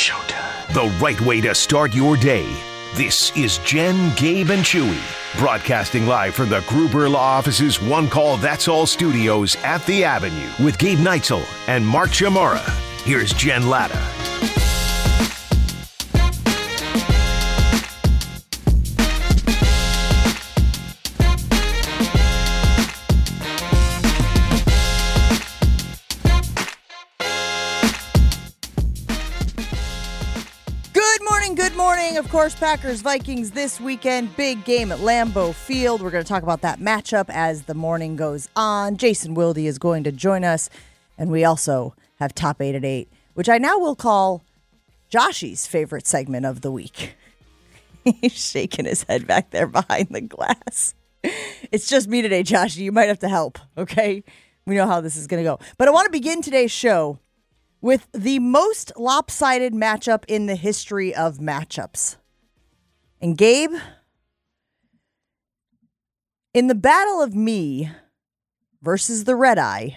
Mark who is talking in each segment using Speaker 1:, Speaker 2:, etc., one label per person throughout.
Speaker 1: showtime.
Speaker 2: The right way to start your day. This is Jen, Gabe, and Chewy, broadcasting live from the Gruber Law Office's One Call That's All studios at the Avenue with Gabe Neitzel and Mark Chamara. Here's Jen Latta.
Speaker 3: Good morning. Of course, Packers, Vikings this weekend. Big game at Lambeau Field. We're going to talk about that matchup as the morning goes on. Jason Wilde is going to join us. And we also have Top 8 at 8, which I now will call Joshy's favorite segment of the week. He's shaking his head back there behind the glass. It's just me today, Joshy. You might have to help, okay? We know how this is going to go. But I want to begin today's show with the most lopsided matchup in the history of matchups. And Gabe, in the battle of me versus the Red Eye,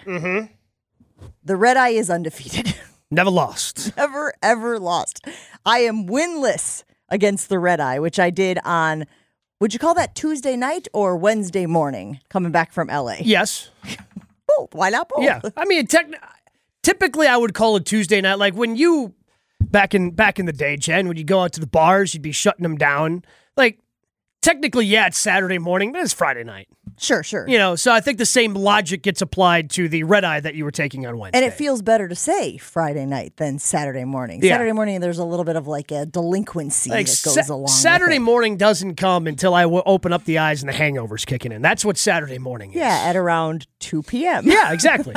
Speaker 3: the Red Eye is undefeated.
Speaker 4: Never lost.
Speaker 3: Never, ever lost. I am winless against the Red Eye, which I did on, would you call that Tuesday night or Wednesday morning, coming back from L.A.?
Speaker 4: Yes.
Speaker 3: Both. Why not both?
Speaker 4: Yeah. I mean, typically, I would call it Tuesday night. Like when you, back in the day, Jen, when you go out to the bars, you'd be shutting them down. Like, technically, yeah, it's Saturday morning, but it's Friday night.
Speaker 3: Sure.
Speaker 4: You know, so I think the same logic gets applied to the Red Eye that you were taking on Wednesday.
Speaker 3: And it feels better to say Friday night than Saturday morning.
Speaker 4: Yeah.
Speaker 3: Saturday morning, there's a little bit of like a delinquency
Speaker 4: like
Speaker 3: that goes along
Speaker 4: Saturday
Speaker 3: with it.
Speaker 4: morning doesn't come until I open up the eyes and the hangover's kicking in. That's what Saturday morning is.
Speaker 3: Yeah, at around 2 p.m.
Speaker 4: Yeah, exactly.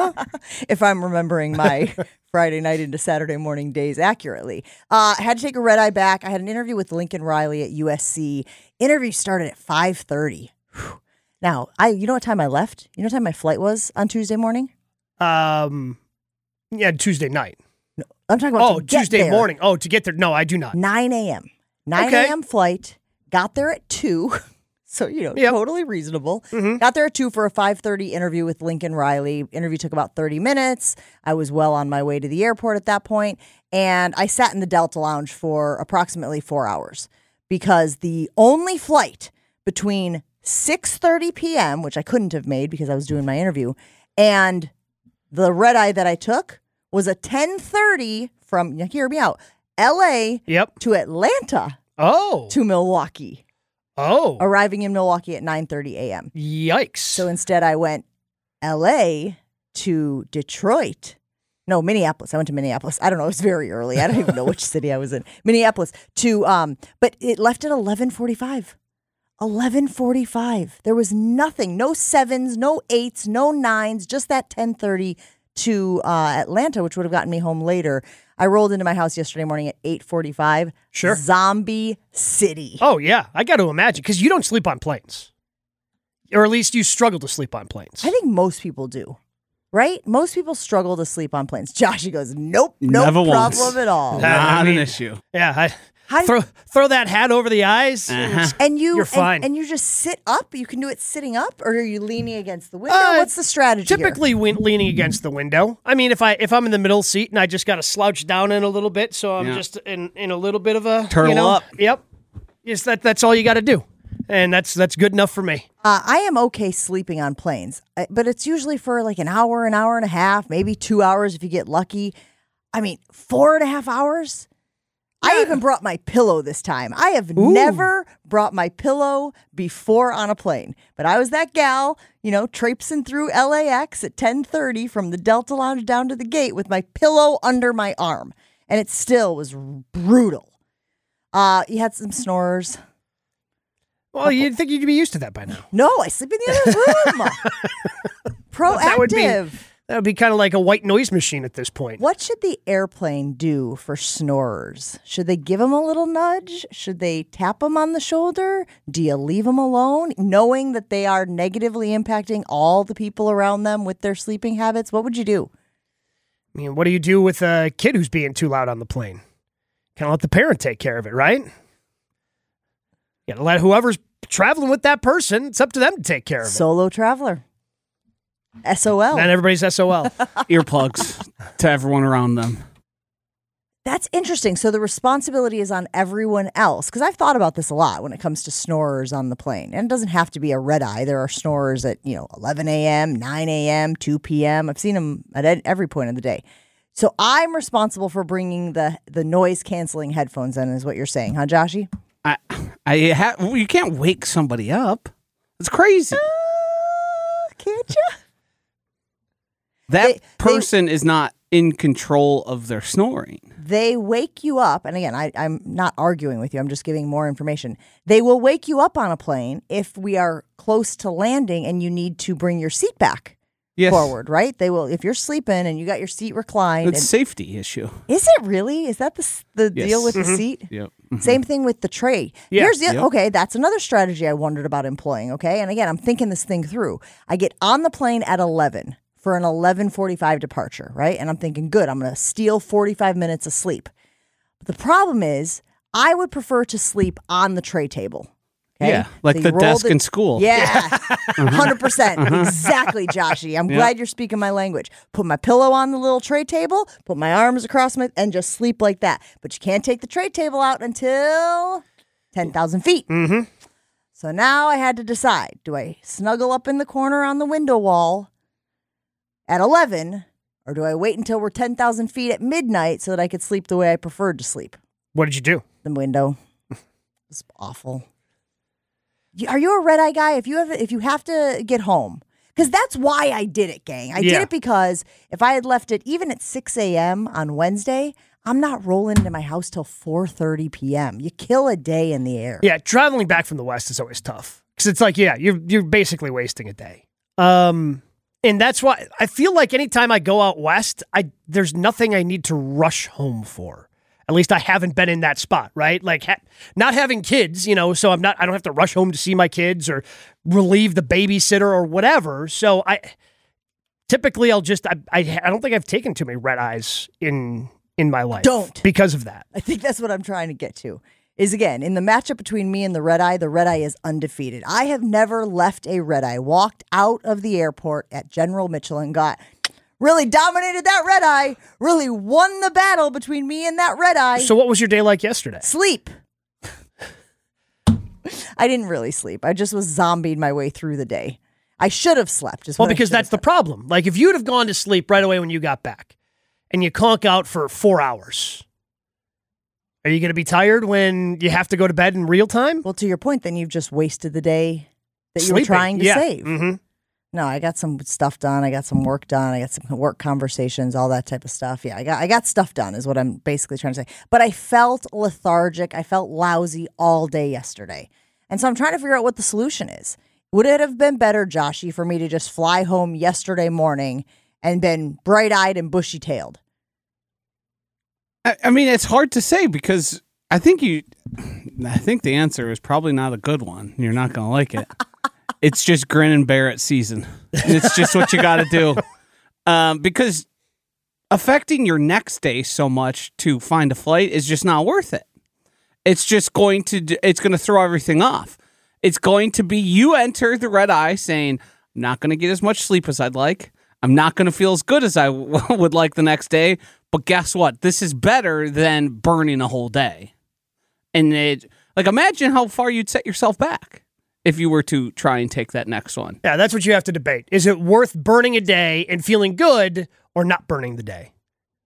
Speaker 3: If I'm remembering my Friday night into Saturday morning days accurately. I had to take a red eye back. I had an interview with Lincoln Riley at USC. Interview started at 5:30. Now, you know what time I left? You know what time my flight was on Tuesday morning?
Speaker 4: Yeah, Tuesday night.
Speaker 3: No, I'm talking about to get
Speaker 4: Tuesday
Speaker 3: there.
Speaker 4: morning. Oh, to get there. No, I do not.
Speaker 3: 9 a.m. 9 a.m. flight. Got there at 2. So, totally reasonable. Got there at 2 for a 5:30 interview with Lincoln Riley. Interview took about 30 minutes. I was well on my way to the airport at that point, and I sat in the Delta Lounge for approximately 4 hours because the only flight between 6:30 p.m., which I couldn't have made because I was doing my interview, and the red eye that I took was a 10:30 from, hear me out, L.A. to Atlanta to Milwaukee. Arriving in Milwaukee at 9:30 a.m.
Speaker 4: Yikes.
Speaker 3: So instead I went L.A. to Detroit. No, Minneapolis. I went to Minneapolis. I don't know. It was very early. I don't even know which city I was in. Minneapolis but it left at 11:45. 11:45. There was nothing. No 7s, no 8s, no 9s, just that 10:30 to Atlanta, which would have gotten me home later. I rolled into my house yesterday morning at 8:45.
Speaker 4: Sure.
Speaker 3: Zombie City.
Speaker 4: Oh, yeah. I got to imagine, because you don't sleep on planes. Or at least you struggle to sleep on planes.
Speaker 3: I think most people do, right? Most people struggle to sleep on planes. Josh, he goes, nope, no
Speaker 5: Never
Speaker 3: problem
Speaker 5: once.
Speaker 3: at all.
Speaker 5: Not an issue.
Speaker 4: Yeah, throw that hat over the eyes.
Speaker 3: And
Speaker 4: you're fine.
Speaker 3: And you just sit up? You can do it sitting up? Or are you leaning against the window? What's the strategy
Speaker 4: Typically leaning against the window. I mean, if I'm in the middle seat and I just got to slouch down in a little bit, so I'm just in a little bit of a...
Speaker 5: Turtle up.
Speaker 4: Yep. Yes, that's all you got to do. And that's good enough for me.
Speaker 3: I am okay sleeping on planes, but it's usually for like an hour and a half, maybe 2 hours if you get lucky. I mean, 4.5 hours? I even brought my pillow this time. I have never brought my pillow before on a plane. But I was that gal, traipsing through LAX at 10:30 from the Delta Lounge down to the gate with my pillow under my arm. And it still was brutal. You had some snorers.
Speaker 4: Well, you'd think you'd be used to that by now.
Speaker 3: No, I sleep in the other room. Proactive.
Speaker 4: That would be kind of like a white noise machine at this point.
Speaker 3: What should the airplane do for snorers? Should they give them a little nudge? Should they tap them on the shoulder? Do you leave them alone, knowing that they are negatively impacting all the people around them with their sleeping habits? What would you do?
Speaker 4: I mean, what do you do with a kid who's being too loud on the plane? Kind of let the parent take care of it, right? You gotta let whoever's traveling with that person, it's up to them to take care of it.
Speaker 3: Solo traveler. SOL.
Speaker 4: Not everybody's SOL.
Speaker 5: Earplugs to everyone around them.
Speaker 3: That's interesting. So the responsibility is on everyone else. Because I've thought about this a lot when it comes to snorers on the plane. And it doesn't have to be a red eye. There are snorers at, 11 a.m., 9 a.m., 2 p.m. I've seen them at every point of the day. So I'm responsible for bringing the noise-canceling headphones in, is what you're saying, huh, Joshy?
Speaker 1: You can't wake somebody up. It's crazy.
Speaker 3: Can't you?
Speaker 1: That person is not in control of their snoring.
Speaker 3: They wake you up, and again, I'm not arguing with you. I'm just giving more information. They will wake you up on a plane if we are close to landing and you need to bring your seat back forward, right? They will, if you're sleeping and you got your seat reclined.
Speaker 1: It's a safety issue.
Speaker 3: Is it really? Is that the deal with the seat?
Speaker 1: Yep.
Speaker 3: Same thing with the tray.
Speaker 4: Yeah.
Speaker 3: Okay, that's another strategy I wondered about employing, okay? And again, I'm thinking this thing through. I get on the plane at 11 for an 11:45 departure, right? And I'm thinking, good, I'm going to steal 45 minutes of sleep. But the problem is, I would prefer to sleep on the tray table. Okay?
Speaker 1: Yeah, like
Speaker 3: So
Speaker 1: the
Speaker 3: you roll
Speaker 1: desk in school.
Speaker 3: Yeah, 100%. Exactly, Joshy. I'm glad you're speaking my language. Put my pillow on the little tray table, put my arms across and just sleep like that. But you can't take the tray table out until 10,000 feet.
Speaker 4: Mm-hmm.
Speaker 3: So now I had to decide, do I snuggle up in the corner on the window wall at 11, or do I wait until we're 10,000 feet at midnight so that I could sleep the way I preferred to sleep?
Speaker 4: What did you do?
Speaker 3: The window. It's awful. Are you a red eye guy? If you have to get home, because that's why I did it, gang. I did it because if I had left it even at 6 a.m. on Wednesday, I'm not rolling into my house till 4:30 p.m. You kill a day in the air.
Speaker 4: Yeah, traveling back from the West is always tough because it's like, you're basically wasting a day. And that's why I feel like anytime I go out West, there's nothing I need to rush home for. At least I haven't been in that spot, right? Like not having kids, so I don't have to rush home to see my kids or relieve the babysitter or whatever. So I typically I don't think I've taken too many red eyes in my life.
Speaker 3: Don't.
Speaker 4: Because of that.
Speaker 3: I think that's what I'm trying to get to. Is again, in the matchup between me and the red eye is undefeated. I have never left a red eye, walked out of the airport at General Mitchell and really dominated that red eye, really won the battle between me and that red eye.
Speaker 4: So what was your day like yesterday?
Speaker 3: Sleep. I didn't really sleep. I just was zombied my way through the day. I should have slept.
Speaker 4: Because that's the problem. Like if you'd have gone to sleep right away when you got back and you conk out for 4 hours, are you going to be tired when you have to go to bed in real time?
Speaker 3: Well, to your point, then you've just wasted the day that you were trying to save.
Speaker 4: Mm-hmm.
Speaker 3: No, I got some stuff done. I got some work done. I got some work conversations, all that type of stuff. Yeah, I got stuff done is what I'm basically trying to say. But I felt lethargic. I felt lousy all day yesterday. And so I'm trying to figure out what the solution is. Would it have been better, Joshy, for me to just fly home yesterday morning and been bright-eyed and bushy-tailed?
Speaker 1: I mean, it's hard to say because I think the answer is probably not a good one. You're not going to like it. It's just grin and bear it season. It's just what you got to do. Because affecting your next day so much to find a flight is just not worth it. It's just going to throw everything off. It's going to be you enter the red eye saying, I'm not going to get as much sleep as I'd like. I'm not going to feel as good as I would like the next day. But guess what? This is better than burning a whole day. And imagine how far you'd set yourself back if you were to try and take that next one.
Speaker 4: Yeah, that's what you have to debate. Is it worth burning a day and feeling good or not burning the day?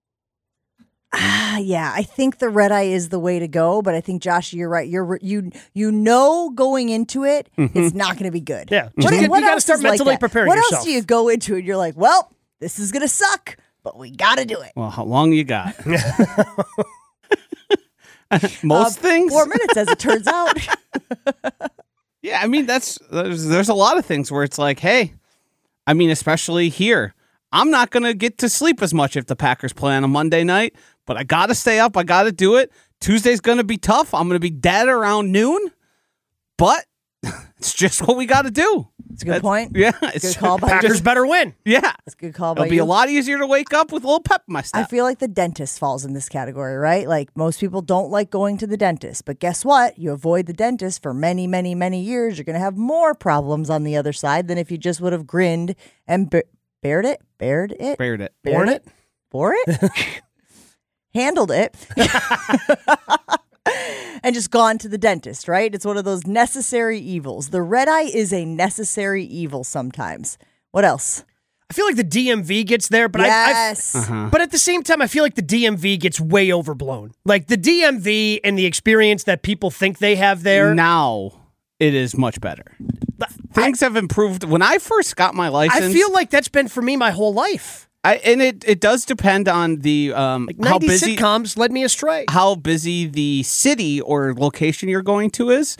Speaker 3: Yeah, I think the red eye is the way to go, but I think, Josh, you're right. You know going into it, it's not going to be good.
Speaker 4: Yeah,
Speaker 3: what
Speaker 4: you got to start mentally
Speaker 3: like
Speaker 4: preparing
Speaker 3: what
Speaker 4: yourself.
Speaker 3: What else do you go into it? You're like, well, this is going to suck, but we got to do it.
Speaker 1: Well, how long you got? Most things?
Speaker 3: 4 minutes, as it turns out.
Speaker 1: Yeah, I mean, there's a lot of things where it's like, hey, I mean, especially here, I'm not going to get to sleep as much if the Packers play on a Monday night, but I got to stay up. I got to do it. Tuesday's going to be tough. I'm going to be dead around noon, but it's just what we got to do.
Speaker 3: It's a good point.
Speaker 1: Yeah.
Speaker 3: It's good call by
Speaker 4: Packers better win.
Speaker 1: Yeah.
Speaker 3: It's a good call by
Speaker 1: It'll be
Speaker 3: you.
Speaker 1: a lot easier to wake up with a little pep in my step.
Speaker 3: I feel like the dentist falls in this category, right? Like most people don't like going to the dentist, but guess what? You avoid the dentist for many, many, many years. You're going to have more problems on the other side than if you just would have grinned and bared it.
Speaker 4: Born it?
Speaker 3: Bore it? handled it, and just gone to the dentist, right? It's one of those necessary evils. The red eye is a necessary evil sometimes. What else?
Speaker 4: I feel like the DMV gets there, but
Speaker 3: yes.
Speaker 4: But at the same time, I feel like the DMV gets way overblown. Like the DMV and the experience that people think they have there.
Speaker 1: Now it is much better. Things have improved. When I first got my license,
Speaker 4: I feel like that's been for me my whole life.
Speaker 1: And it does depend on the how busy
Speaker 4: sitcoms led me astray.
Speaker 1: How busy the city or location you're going to is.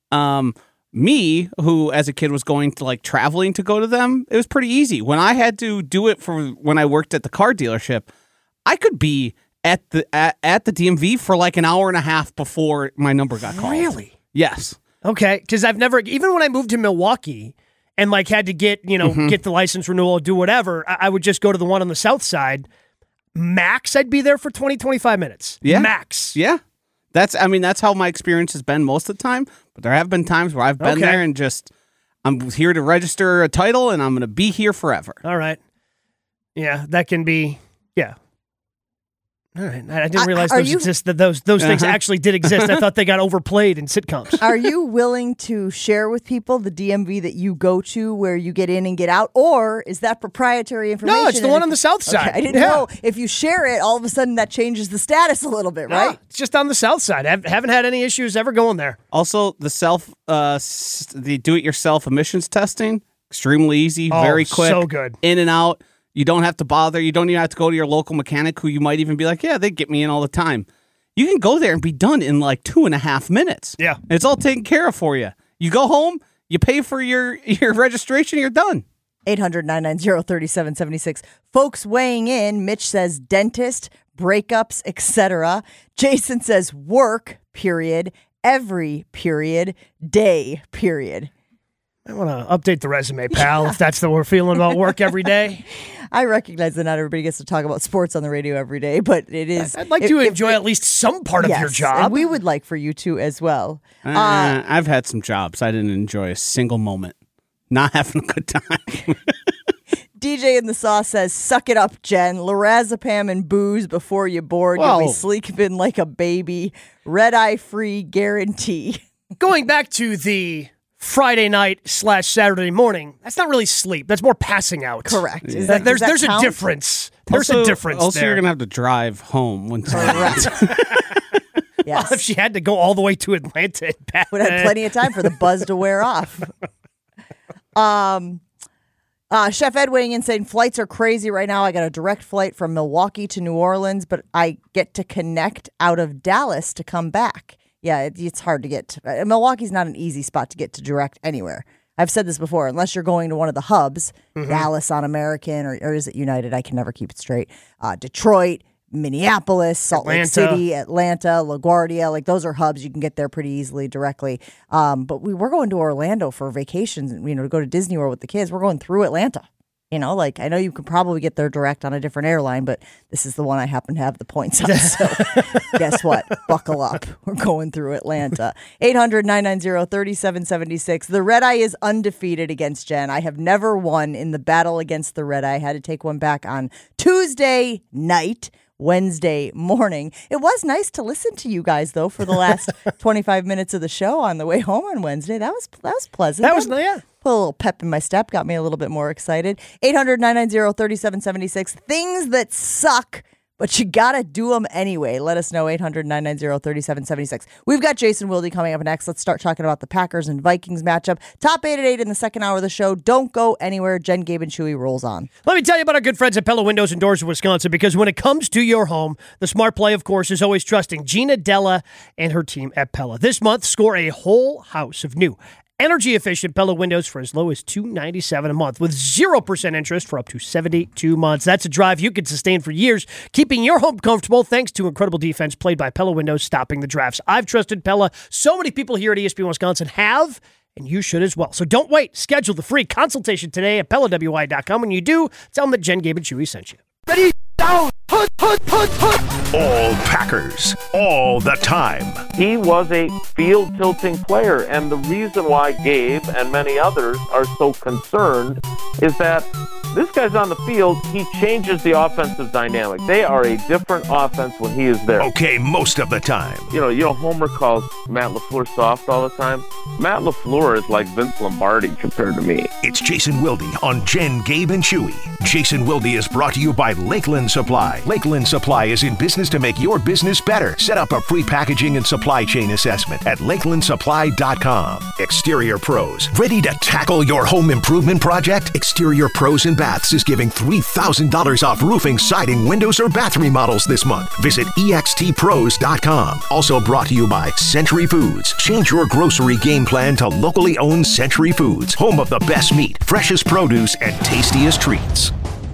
Speaker 1: Me, who as a kid was going to like traveling to go to them, it was pretty easy. When I had to do it for when I worked at the car dealership, I could be at the DMV for like an hour and a half before my number got called.
Speaker 4: Really?
Speaker 1: Yes.
Speaker 4: Okay, because I've never, even when I moved to Milwaukee and like had to get, get the license renewal, do whatever, I would just go to the one on the south side. Max, I'd be there for 20, 25 minutes.
Speaker 1: Yeah.
Speaker 4: Max.
Speaker 1: Yeah. That's how my experience has been most of the time. But there have been times where I've been there and just, I'm here to register a title and I'm going to be here forever.
Speaker 4: All right. Yeah, that can be, yeah. All right. I didn't realize those things actually did exist. I thought they got overplayed in sitcoms.
Speaker 3: Are you willing to share with people the DMV that you go to where you get in and get out? Or is that proprietary information?
Speaker 4: No, it's the one on the south side.
Speaker 3: Okay, I didn't know. If you share it, all of a sudden that changes the status a little bit, right?
Speaker 4: No, it's just on the south side. I haven't had any issues ever going there.
Speaker 1: Also, the do-it-yourself emissions testing, extremely easy, very quick.
Speaker 4: So good.
Speaker 1: In and out. You don't have to bother. You don't even have to go to your local mechanic who you might even be like, yeah, they get me in all the time. You can go there and be done in like 2.5 minutes.
Speaker 4: Yeah.
Speaker 1: It's all taken care of for you. You go home, you pay for your registration, you're done.
Speaker 3: 800-990-3776. Folks weighing in. Mitch says dentist, breakups, etc. Jason says work, period, every period, day, period.
Speaker 4: I want to update the resume, pal, if that's the way we're feeling about work every day.
Speaker 3: I recognize that not everybody gets to talk about sports on the radio every day, but it is.
Speaker 4: I'd like to enjoy at least some part of your job.
Speaker 3: And we would like for you to as well.
Speaker 1: I've had some jobs. I didn't enjoy a single moment. Not having a good time.
Speaker 3: DJ in the Sauce says, suck it up, Jen. Lorazepam and booze before you board. You'll be sleeping like a baby. Red eye free guarantee.
Speaker 4: Going back to the Friday night / Saturday morning, that's not really sleep. That's more passing out.
Speaker 3: Correct.
Speaker 1: Yeah.
Speaker 4: There's a difference. There's a difference
Speaker 1: also,
Speaker 4: there.
Speaker 1: you're going to have to drive home when
Speaker 3: Correct. Yes.
Speaker 4: Well, if she had to go all the way to Atlanta and back.
Speaker 3: Would have plenty of time for the buzz to wear off. Chef Ed weighing in saying, flights are crazy right now. I got a direct flight from Milwaukee to New Orleans, but I get to connect out of Dallas to come back. Yeah, it's hard to get to. Milwaukee's not an easy spot to get to direct anywhere. I've said this before. Unless you're going to one of the hubs, Dallas on American, or is it United? I can never keep it straight. Detroit, Minneapolis, Salt Lake City, Atlanta, LaGuardia. Like, those are hubs. You can get there pretty easily directly. But we're going to Orlando for vacations, to go to Disney World with the kids. We're going through Atlanta. I know you could probably get there direct on a different airline, but this is the one I happen to have the points on. So guess what? Buckle up. We're going through Atlanta. 800-990-3776. The Red Eye is undefeated against Jen. I have never won in the battle against the Red Eye. I had to take one back on Tuesday night. Wednesday morning. It was nice to listen to you guys, though, for the last 25 minutes of the show on the way home on Wednesday. That was pleasant.
Speaker 4: That was, yeah.
Speaker 3: Put a little pep in my step, got me a little bit more excited. 800-990-3776. Things that suck, but you got to do them anyway. Let us know, 800-990-3776. We've got Jason Wilde coming up next. Let's start talking about the Packers and Vikings matchup. Top 8 at 8 in the second hour of the show. Don't go anywhere. Jen, Gabe, and Chewy rolls on.
Speaker 4: Let me tell you about our good friends at Pella Windows and Doors of Wisconsin, because when it comes to your home, the smart play, of course, is always trusting Gina Della and her team at Pella. This month, score a whole house of new energy-efficient Pella windows for as low as $297 a month with 0% interest for up to 72 months. That's a drive you can sustain for years, keeping your home comfortable thanks to incredible defense played by Pella Windows, stopping the drafts. I've trusted Pella. So many people here at ESPN Wisconsin have, and you should as well. So don't wait. Schedule the free consultation today at PellaWI.com. When you do, tell them that Jen, Gabe, and Chewy sent you.
Speaker 5: Ready, down, put.
Speaker 2: All Packers, all the time.
Speaker 5: He was a field-tilting player, and the reason why Gabe and many others are so concerned is that This guy's on the field. He changes the offensive dynamic. They are a different offense when he is there.
Speaker 2: Okay, most of the time.
Speaker 5: You know, Homer calls Matt LaFleur soft all the time. Matt LaFleur is like Vince Lombardi compared to me.
Speaker 2: It's Jason Wilde on Jen, Gabe, and Chewy. Jason Wilde is brought to you by Lakeland Supply. Lakeland Supply is in business to make your business better. Set up a free packaging and supply chain assessment at lakelandsupply.com. Exterior Pros. Ready to tackle your home improvement project? Exterior Pros and Baths is giving $3,000 off roofing, siding, windows, or bath remodels this month. Visit extpros.com. Also brought to you by Century Foods. Change your grocery game plan to locally owned Century Foods, home of the best meat, freshest produce, and tastiest treats.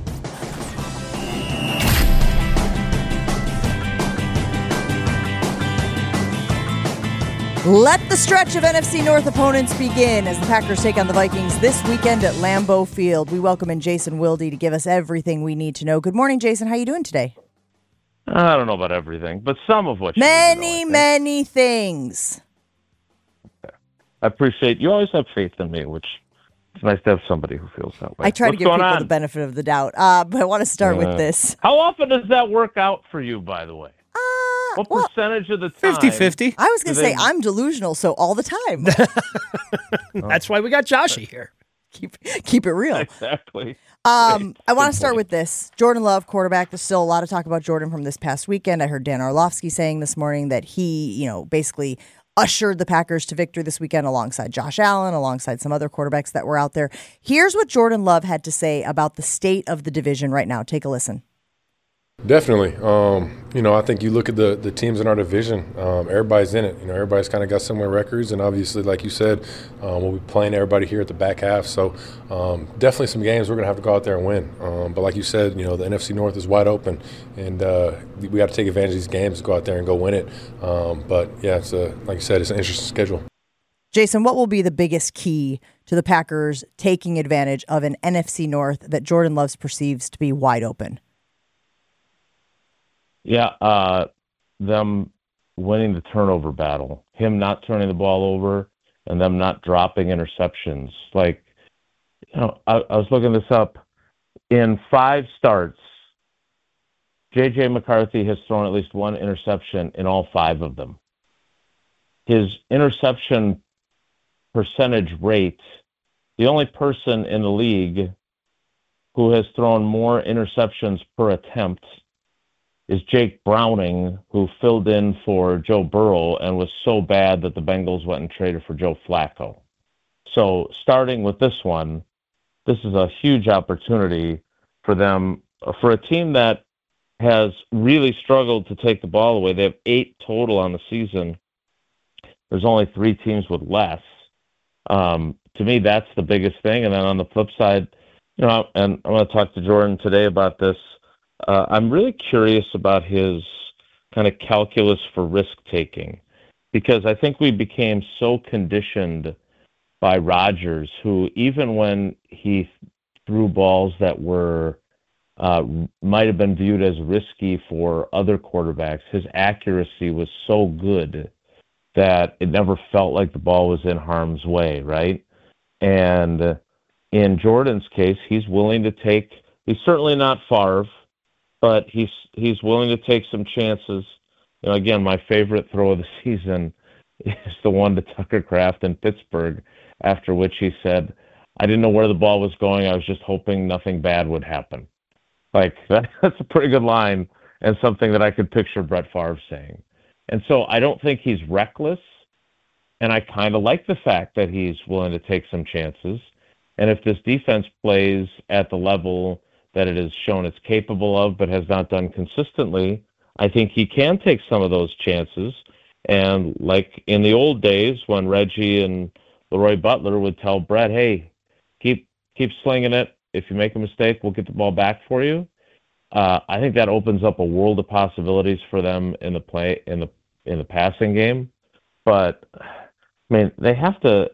Speaker 3: Let the stretch of NFC North opponents begin as the Packers take on the Vikings this weekend at Lambeau Field. We welcome in Jason Wilde to give us everything we need to know. Good morning, Jason. How are you doing today?
Speaker 5: I don't know about everything, but some of what
Speaker 3: many things.
Speaker 5: I appreciate you always have faith in me, which it's nice to have somebody who feels that way.
Speaker 3: I try to give people the benefit of the doubt, but I want to start with this.
Speaker 5: How often does that work out for you, by the way? What percentage of the time?
Speaker 1: 50-50.
Speaker 3: I was going to say I'm delusional, so all the time.
Speaker 4: That's why we got Joshy here.
Speaker 3: Keep it real.
Speaker 5: Exactly.
Speaker 3: I want to start with this. Jordan Love, quarterback. There's still a lot of talk about Jordan from this past weekend. I heard Dan Orlovsky saying this morning that he, basically ushered the Packers to victory this weekend alongside Josh Allen, alongside some other quarterbacks that were out there. Here's what Jordan Love had to say about the state of the division right now. Take a listen.
Speaker 6: Definitely. I think you look at the teams in our division, everybody's in it. Everybody's kind of got similar records, and obviously, like you said, we'll be playing everybody here at the back half. So definitely some games we're going to have to go out there and win. But like you said, the NFC North is wide open, and we got to take advantage of these games, go out there and go win it. But, yeah, like you said, it's an interesting schedule.
Speaker 3: Jason, what will be the biggest key to the Packers taking advantage of an NFC North that Jordan Love perceives to be wide open?
Speaker 5: Yeah, them winning the turnover battle, him not turning the ball over, and them not dropping interceptions. I was looking this up. In 5 starts, J.J. McCarthy has thrown at least 1 interception in all 5 of them. His interception percentage rate, the only person in the league who has thrown more interceptions per attempt is Jake Browning, who filled in for Joe Burrow and was so bad that the Bengals went and traded for Joe Flacco. So starting with this one, this is a huge opportunity for them, for a team that has really struggled to take the ball away. They have 8 total on the season. There's only 3 teams with less. To me, that's the biggest thing. And then on the flip side, and I'm going to talk to Jordan today about this, I'm really curious about his kind of calculus for risk-taking, because I think we became so conditioned by Rodgers, who even when he threw balls that were might have been viewed as risky for other quarterbacks, his accuracy was so good that it never felt like the ball was in harm's way, right? And in Jordan's case, he's willing to take, he's certainly not Favre, but he's willing to take some chances. Again, my favorite throw of the season is the one to Tucker Kraft in Pittsburgh, after which he said, "I didn't know where the ball was going. I was just hoping nothing bad would happen." That's a pretty good line, and something that I could picture Brett Favre saying. And so I don't think he's reckless, and I kind of like the fact that he's willing to take some chances. And if this defense plays at the level that it has shown it's capable of but has not done consistently, I think he can take some of those chances. And like in the old days when Reggie and Leroy Butler would tell Brett, "Hey, keep slinging it. If you make a mistake, we'll get the ball back for you." I think that opens up a world of possibilities for them in the passing game. But I mean, they have to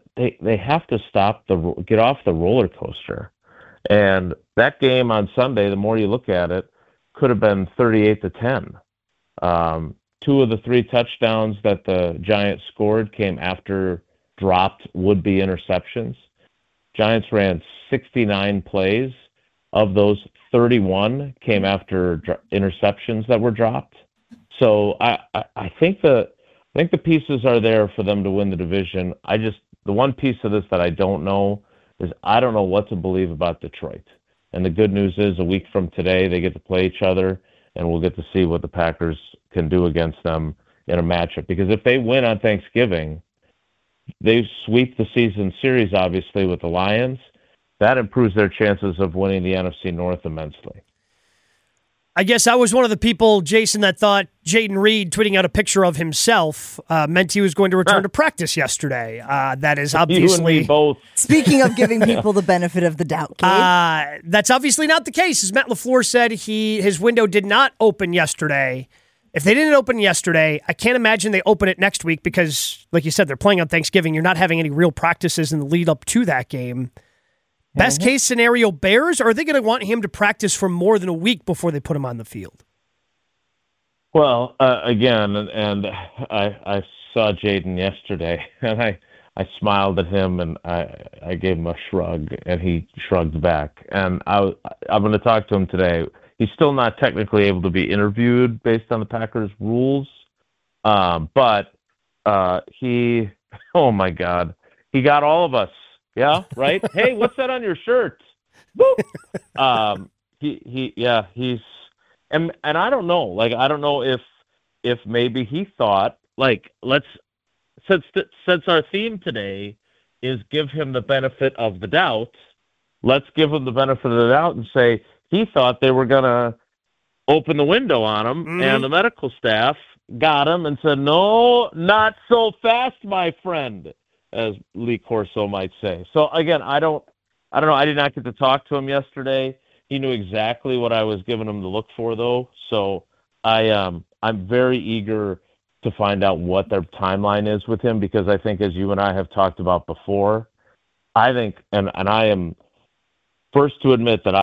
Speaker 5: get off the roller coaster. And that game on Sunday, the more you look at it, could have been 38-10. 2 of the 3 touchdowns that the Giants scored came after dropped would-be interceptions. Giants ran 69 plays, of those, 31 came after interceptions that were dropped. So I think the pieces are there for them to win the division. The one piece of this that I don't know is I don't know what to believe about Detroit. And the good news is a week from today they get to play each other, and we'll get to see what the Packers can do against them in a matchup. Because if they win on Thanksgiving, they sweep the season series, obviously, with the Lions. That improves their chances of winning the NFC North immensely.
Speaker 4: I guess I was one of the people, Jason, that thought Jayden Reed tweeting out a picture of himself meant he was going to return to practice yesterday. That is obviously...
Speaker 5: You and me both.
Speaker 3: Speaking of giving people the benefit of the doubt, Gabe.
Speaker 4: That's obviously not the case. As Matt LaFleur said, his window did not open yesterday. If they didn't open yesterday, I can't imagine they open it next week because, like you said, they're playing on Thanksgiving. You're not having any real practices in the lead up to that game. Best case scenario, Bears, or are they going to want him to practice for more than a week before they put him on the field?
Speaker 5: Well, again, and I saw Jayden yesterday, and I smiled at him, and I gave him a shrug, and he shrugged back. And I'm going to talk to him today. He's still not technically able to be interviewed based on the Packers' rules, but he, oh my God, he got all of us. Yeah, right. Hey, what's that on your shirt? He's and I don't know. Like, I don't know if maybe he thought, like, since our theme today is give him the benefit of the doubt, let's give him the benefit of the doubt and say he thought they were gonna open the window on him, and the medical staff got him and said, "No, not so fast, my friend," as Lee Corso might say. So again, I don't know. I did not get to talk to him yesterday. He knew exactly what I was giving him to look for, though. So I'm very eager to find out what their timeline is with him, because I think, as you and I have talked about before, I think, and I am first to admit that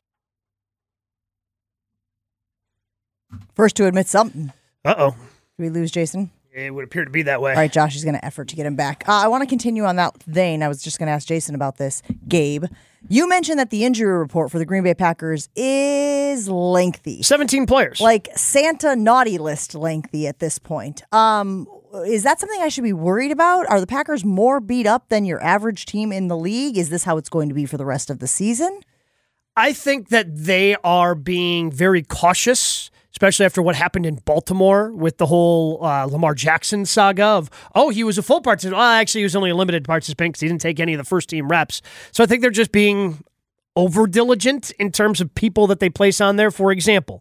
Speaker 3: First to admit something.
Speaker 4: Uh-oh.
Speaker 3: Did we lose Jason?
Speaker 4: It would appear to be that way.
Speaker 3: All right, Josh is going to effort to get him back. I want to continue on that vein. I was just going to ask Jason about this. Gabe, you mentioned that the injury report for the Green Bay Packers is lengthy.
Speaker 4: 17 players.
Speaker 3: Like Santa naughty list lengthy at this point. Is that something I should be worried about? Are the Packers more beat up than your average team in the league? Is this how it's going to be for the rest of the season?
Speaker 4: I think that they are being very cautious, especially after what happened in Baltimore with the whole Lamar Jackson saga of, he was a full participant. Well, actually, he was only a limited participant because he didn't take any of the first-team reps. So I think they're just being over-diligent in terms of people that they place on there. For example,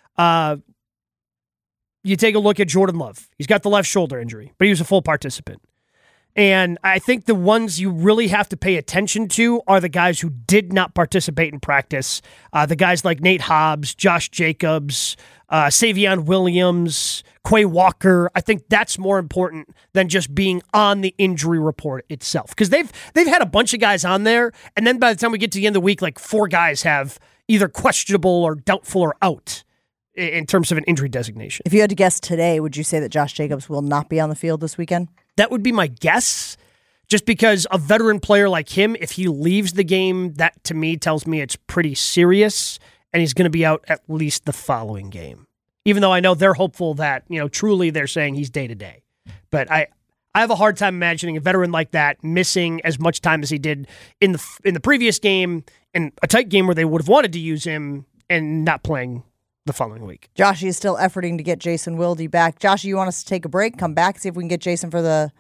Speaker 4: you take a look at Jordan Love. He's got the left shoulder injury, but he was a full participant. And I think the ones you really have to pay attention to are the guys who did not participate in practice. The guys like Nate Hobbs, Josh Jacobs, Savion Williams, Quay Walker. I think that's more important than just being on the injury report itself. Because they've had a bunch of guys on there, and then by the time we get to the end of the week, like 4 guys have either questionable or doubtful or out in terms of an injury designation.
Speaker 3: If you had to guess today, would you say that Josh Jacobs will not be on the field this weekend?
Speaker 4: That would be my guess, just because a veteran player like him, if he leaves the game, that to me tells me it's pretty serious, and he's going to be out at least the following game. Even though I know they're hopeful that, truly they're saying he's day-to-day. But I have a hard time imagining a veteran like that missing as much time as he did in the previous game, in a tight game where they would have wanted to use him, and not playing the following week.
Speaker 3: Josh is still efforting to get Jason Wilde back. Josh, you want us to take a break, come back, see if we can get Jason for the...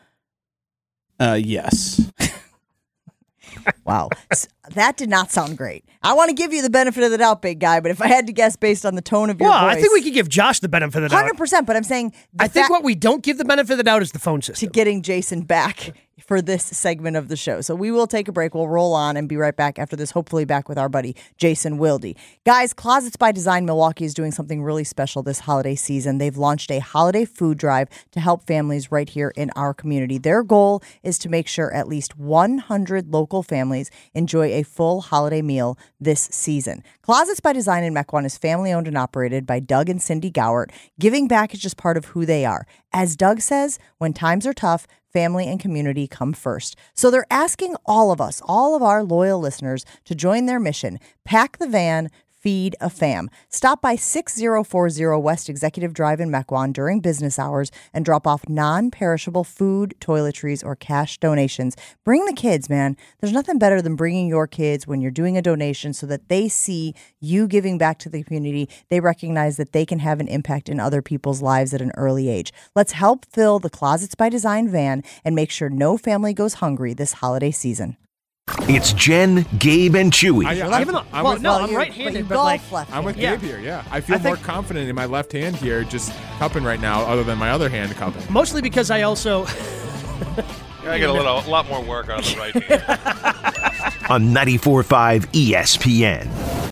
Speaker 1: Yes.
Speaker 3: Wow. That did not sound great. I want to give you the benefit of the doubt, big guy, but if I had to guess based on the tone of your voice...
Speaker 4: I think we could give Josh the benefit of the doubt.
Speaker 3: 100%, but I'm saying...
Speaker 4: I think what we don't give the benefit of the doubt is the phone system.
Speaker 3: To getting Jason back for this segment of the show. So we will take a break. We'll roll on and be right back after this, hopefully back with our buddy, Jason Wilde. Guys, Closets by Design Milwaukee is doing something really special this holiday season. They've launched a holiday food drive to help families right here in our community. Their goal is to make sure at least 100 local families enjoy a full holiday meal this season. Closets by Design in Mequon is family-owned and operated by Doug and Cindy Gowert. Giving back is just part of who they are. As Doug says, when times are tough, family, and community come first. So they're asking all of us, all of our loyal listeners, to join their mission. Pack the van, feed a fam. Stop by 6040 West Executive Drive in Mequon during business hours and drop off non-perishable food, toiletries, or cash donations. Bring the kids, man. There's nothing better than bringing your kids when you're doing a donation so that they see you giving back to the community. They recognize that they can have an impact in other people's lives at an early age. Let's help fill the Closets by Design van and make sure no family goes hungry this holiday season.
Speaker 2: It's Jen, Gabe, and Chewy.
Speaker 4: I'm right-handed, but like
Speaker 7: I'm with Gabe here. Yeah, I feel more confident in my left hand here, just cupping right now, other than my other hand cupping.
Speaker 4: Mostly because I also
Speaker 8: I get a lot more work on the right hand.
Speaker 2: On 94.5 ESPN.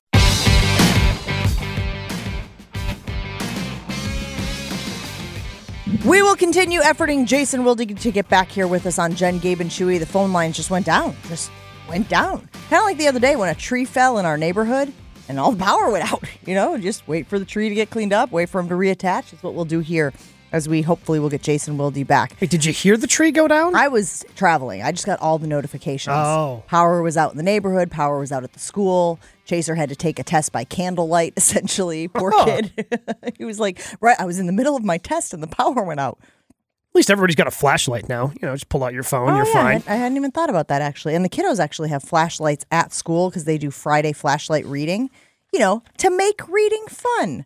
Speaker 3: We will continue efforting Jason Wilde to get back here with us on Jen, Gabe, and Chewy. The phone lines just went down. Kind of like the other day when a tree fell in our neighborhood and all the power went out. Just wait for the tree to get cleaned up, wait for him to reattach. That's what we'll do here as we hopefully will get Jason Wilde back.
Speaker 4: Wait, did you hear the tree go down?
Speaker 3: I was traveling. I just got all the notifications.
Speaker 4: Oh.
Speaker 3: Power was out in the neighborhood. Power was out at the school. Chaser had to take a test by candlelight, essentially. Poor kid. He was like, I was in the middle of my test and the power went out.
Speaker 4: At least everybody's got a flashlight now. Just pull out your phone. You're fine.
Speaker 3: I hadn't even thought about that, actually. And the kiddos actually have flashlights at school because they do Friday flashlight reading, to make reading fun.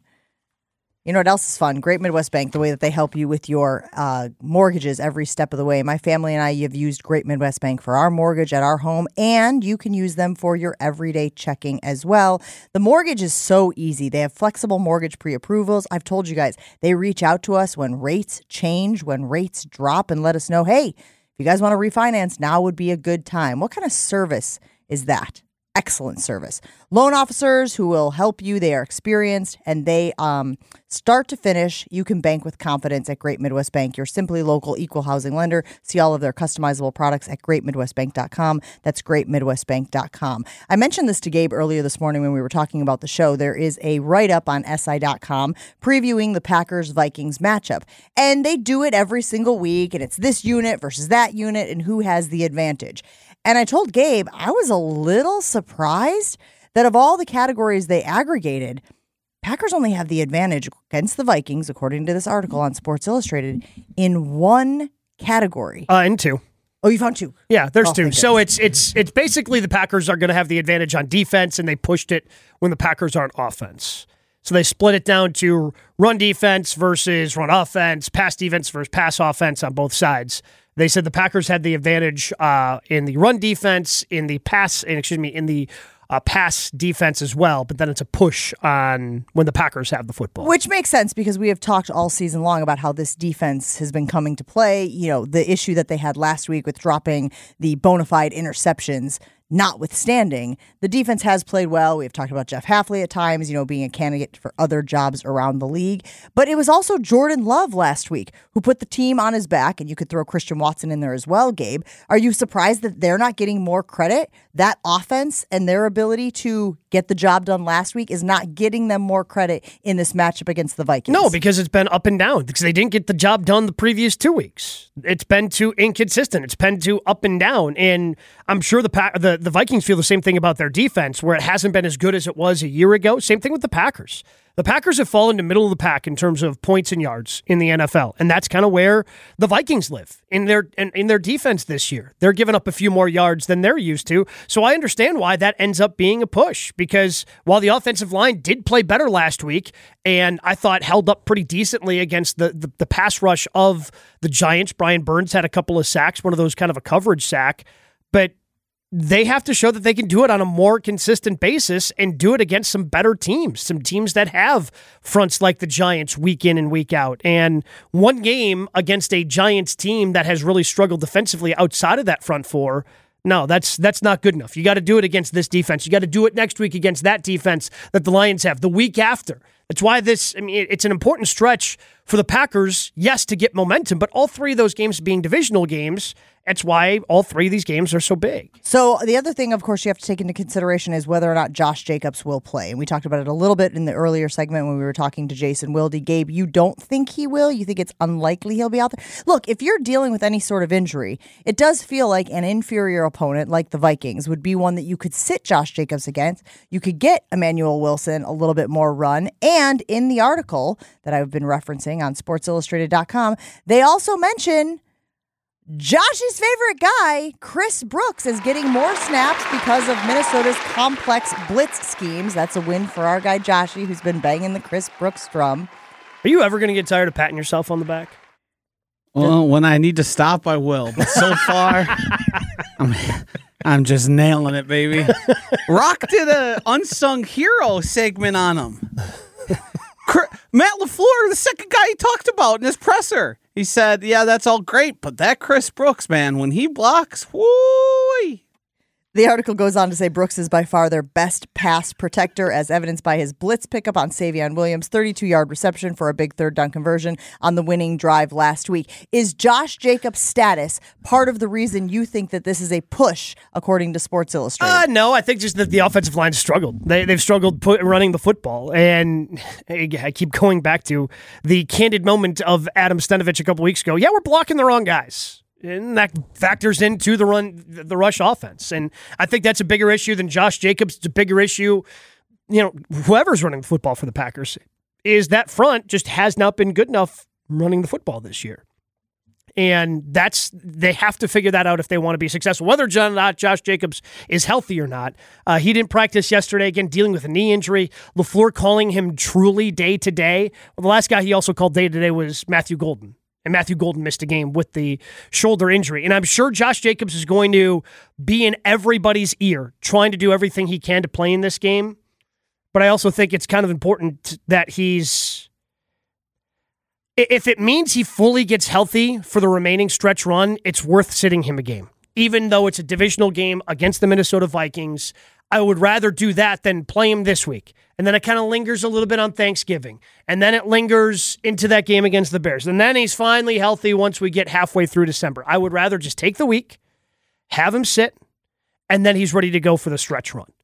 Speaker 3: You know what else is fun? Great Midwest Bank, the way that they help you with your mortgages every step of the way. My family and I have used Great Midwest Bank for our mortgage at our home, and you can use them for your everyday checking as well. The mortgage is so easy. They have flexible mortgage pre-approvals. I've told you guys, they reach out to us when rates change, when rates drop, and let us know, hey, if you guys want to refinance, now would be a good time. What kind of service is that? Excellent service. Loan officers who will help you. They are experienced, and they start to finish. You can bank with confidence at Great Midwest Bank, your simply local equal housing lender. See all of their customizable products at greatmidwestbank.com. That's greatmidwestbank.com. I mentioned this to Gabe earlier this morning when we were talking about the show. There is a write-up on SI.com previewing the Packers-Vikings matchup, and they do it every single week, and it's this unit versus that unit and who has the advantage. And I told Gabe, I was a little surprised that of all the categories they aggregated, Packers only have the advantage against the Vikings, according to this article on Sports Illustrated, in one category.
Speaker 4: In two.
Speaker 3: Oh, you found two?
Speaker 4: Yeah, there's two. So it's basically the Packers are going to have the advantage on defense, and they pushed it when the Packers aren't offense. So they split it down to run defense versus run offense, pass defense versus pass offense on both sides. They said the Packers had the advantage in the run defense, in the pass defense as well, but then it's a push on when the Packers have the football.
Speaker 3: Which makes sense because we have talked all season long about how this defense has been coming to play. The issue that they had last week with dropping the bona fide interceptions notwithstanding, the defense has played well. We've talked about Jeff Hafley at times, being a candidate for other jobs around the league. But it was also Jordan Love last week who put the team on his back, and you could throw Christian Watson in there as well, Gabe. Are you surprised that they're not getting more credit? That offense and their ability to get the job done last week is not getting them more credit in this matchup against the Vikings.
Speaker 4: No, because it's been up and down because they didn't get the job done the previous 2 weeks. It's been too inconsistent. It's been too up and down. And I'm sure the Vikings feel the same thing about their defense, where it hasn't been as good as it was a year ago. Same thing with the Packers. The Packers have fallen to middle of the pack in terms of points and yards in the NFL, and that's kind of where the Vikings live in their defense this year. They're giving up a few more yards than they're used to, so I understand why that ends up being a push, because while the offensive line did play better last week, and I thought held up pretty decently against the pass rush of the Giants, Brian Burns had a couple of sacks, one of those kind of a coverage sack, but they have to show that they can do it on a more consistent basis and do it against some better teams, some teams that have fronts like the Giants week in and week out. And one game against a Giants team that has really struggled defensively outside of that front four, no, that's not good enough. You got to do it against this defense. You got to do it next week against that defense that the Lions have. The week after, That's why it's an important stretch for the Packers, yes, to get momentum, but all three of those games being divisional games, that's why all three of these games are so big.
Speaker 3: So the other thing, of course, you have to take into consideration is whether or not Josh Jacobs will play. And we talked about it a little bit in the earlier segment when we were talking to Jason Wilde. Gabe, you don't think he will? You think it's unlikely he'll be out there? Look, if you're dealing with any sort of injury, it does feel like an inferior opponent like the Vikings would be one that you could sit Josh Jacobs against. You could get Emmanuel Wilson a little bit more run. And in the article that I've been referencing on SportsIllustrated.com, they also mention Josh's favorite guy, Chris Brooks, is getting more snaps because of Minnesota's complex blitz schemes. That's a win for our guy Joshy, who's been banging the Chris Brooks drum.
Speaker 4: Are you ever going to get tired of patting yourself on the back?
Speaker 1: Well, when I need to stop, I will. But so far, I'm just nailing it, baby. Rock did a unsung hero segment on him. Matt LaFleur, the second guy he talked about in his presser. He said, yeah, that's all great, but that Chris Brooks, man, when he blocks, whoo!
Speaker 3: The article goes on to say Brooks is by far their best pass protector, as evidenced by his blitz pickup on Savion Williams' 32-yard reception for a big third down conversion on the winning drive last week. Is Josh Jacobs' status part of the reason you think that this is a push, according to Sports Illustrated?
Speaker 4: No, I think just that the offensive line struggled. They've struggled running the football. And I keep going back to the candid moment of Adam Stenavich a couple weeks ago. Yeah, we're blocking the wrong guys. And that factors into the rush offense. And I think that's a bigger issue than Josh Jacobs. It's a bigger issue, whoever's running the football for the Packers, is that front just has not been good enough running the football this year. And they have to figure that out if they want to be successful. Whether or not Josh Jacobs is healthy or not. He didn't practice yesterday, again, dealing with a knee injury. LaFleur calling him truly day-to-day. Well, the last guy he also called day-to-day was Matthew Golden. And Matthew Golden missed a game with the shoulder injury. And I'm sure Josh Jacobs is going to be in everybody's ear, trying to do everything he can to play in this game. But I also think it's kind of important that if it means he fully gets healthy for the remaining stretch run, it's worth sitting him a game. Even though it's a divisional game against the Minnesota Vikings, I would rather do that than play him this week. And then it kind of lingers a little bit on Thanksgiving. And then it lingers into that game against the Bears. And then he's finally healthy once we get halfway through December. I would rather just take the week, have him sit, and then he's ready to go for the stretch run.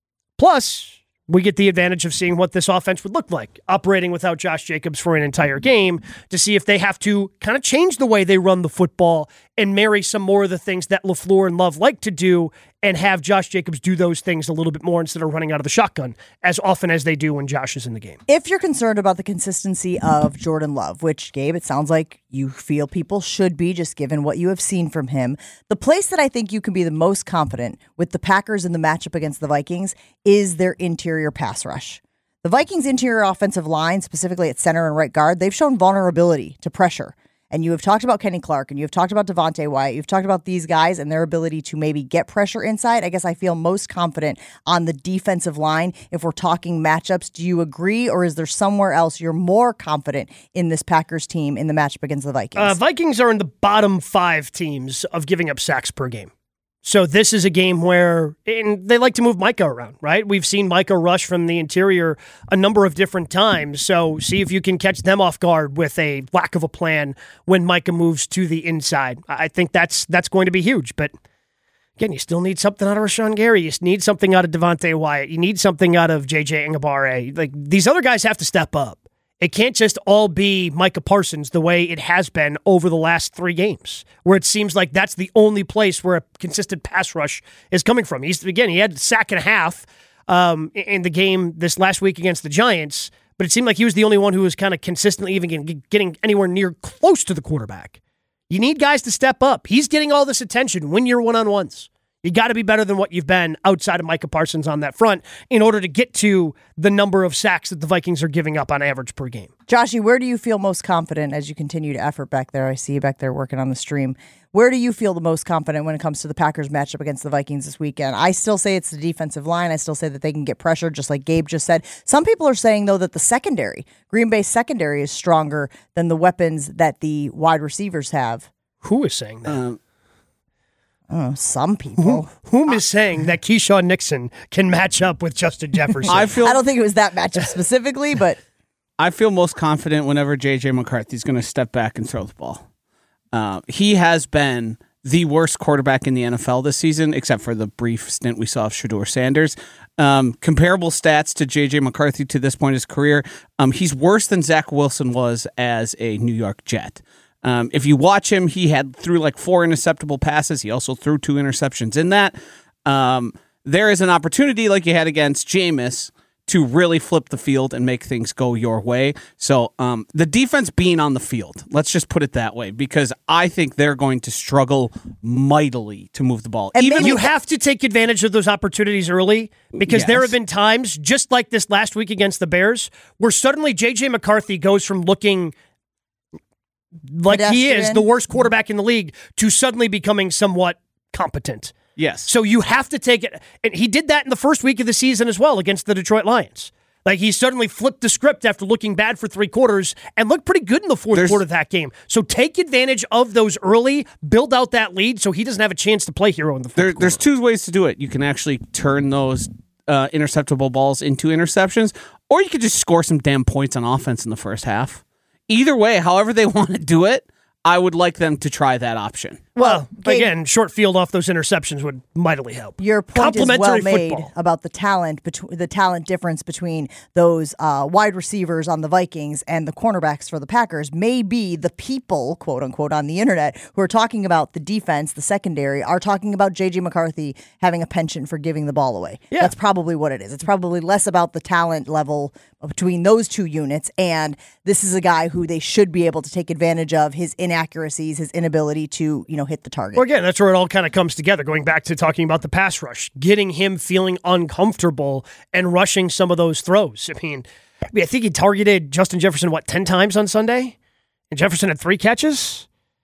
Speaker 4: Plus, we get the advantage of seeing what this offense would look like, operating without Josh Jacobs for an entire game, to see if they have to kind of change the way they run the football and marry some more of the things that LaFleur and Love like to do and have Josh Jacobs do those things a little bit more instead of running out of the shotgun as often as they do when Josh is in the game.
Speaker 3: If you're concerned about the consistency of Jordan Love, which, Gabe, it sounds like you feel people should be just given what you have seen from him, the place that I think you can be the most confident with the Packers in the matchup against the Vikings is their interior pass rush. The Vikings' interior offensive line, specifically at center and right guard, they've shown vulnerability to pressure. And you have talked about Kenny Clark, and you have talked about Devontae Wyatt. You've talked about these guys and their ability to maybe get pressure inside. I guess I feel most confident on the defensive line if we're talking matchups. Do you agree, or is there somewhere else you're more confident in this Packers team in the matchup against the Vikings?
Speaker 4: Vikings are in the bottom 5 teams of giving up sacks per game. So this is a game where they like to move Micah around, right? We've seen Micah rush from the interior a number of different times. So see if you can catch them off guard with a lack of a plan when Micah moves to the inside. I think that's going to be huge. But again, you still need something out of Rashawn Gary. You need something out of Devontae Wyatt. You need something out of J.J. Enagbare. Like, these other guys have to step up. It can't just all be Micah Parsons the way it has been over the last 3 games, where it seems like that's the only place where a consistent pass rush is coming from. He had a sack and a half in the game this last week against the Giants, but it seemed like he was the only one who was kind of consistently even getting anywhere near close to the quarterback. You need guys to step up. He's getting all this attention when you're one-on-ones. You got to be better than what you've been outside of Micah Parsons on that front in order to get to the number of sacks that the Vikings are giving up on average per game.
Speaker 3: Joshy, where do you feel most confident as you continue to effort back there? I see you back there working on the stream. Where do you feel the most confident when it comes to the Packers matchup against the Vikings this weekend? I still say it's the defensive line. I still say that they can get pressure, just like Gabe just said. Some people are saying, though, that the secondary, Green Bay's secondary, is stronger than the weapons that the wide receivers have.
Speaker 4: Who is saying that?
Speaker 3: Some people.
Speaker 4: Whom is saying that Keyshawn Nixon can match up with Justin Jefferson?
Speaker 3: I don't think it was that matchup specifically, but
Speaker 1: I feel most confident whenever J.J. McCarthy's going to step back and throw the ball. He has been the worst quarterback in the NFL this season, except for the brief stint we saw of Shedeur Sanders. Comparable stats to J.J. McCarthy to this point in his career. He's worse than Zach Wilson was as a New York Jet. If you watch him, he threw like 4 interceptable passes. He also threw 2 interceptions in that. There is an opportunity like you had against Jameis to really flip the field and make things go your way. So the defense being on the field, let's just put it that way, because I think they're going to struggle mightily to move the ball.
Speaker 4: And even you have to take advantage of those opportunities early, because there have been times, just like this last week against the Bears, where suddenly J.J. McCarthy goes from looking like he is the worst quarterback in the league to suddenly becoming somewhat competent.
Speaker 1: Yes.
Speaker 4: So you have to take it. And he did that in the first week of the season as well against the Detroit Lions. Like, he suddenly flipped the script after looking bad for 3 quarters and looked pretty good in the fourth quarter of that game. So take advantage of those early, build out that lead so he doesn't have a chance to play hero in the fourth quarter.
Speaker 1: There's 2 ways to do it. You can actually turn those interceptable balls into interceptions, or you could just score some damn points on offense in the first half. Either way, however they want to do it, I would like them to try that option.
Speaker 4: Well, again, short field off those interceptions would mightily help.
Speaker 3: Your point is well made about the talent difference between those wide receivers on the Vikings and the cornerbacks for the Packers. Maybe the people, quote unquote, on the internet who are talking about the defense, the secondary, are talking about J.J. McCarthy having a penchant for giving the ball away. Yeah. That's probably what it is. It's probably less about the talent level between those 2 units, and this is a guy who they should be able to take advantage of his inaccuracies, his inability to, hit the target.
Speaker 4: Well, again, that's where it all kind of comes together, going back to talking about the pass rush, getting him feeling uncomfortable and rushing some of those throws. I think he targeted Justin Jefferson, 10 times on Sunday? And Jefferson had 3 catches?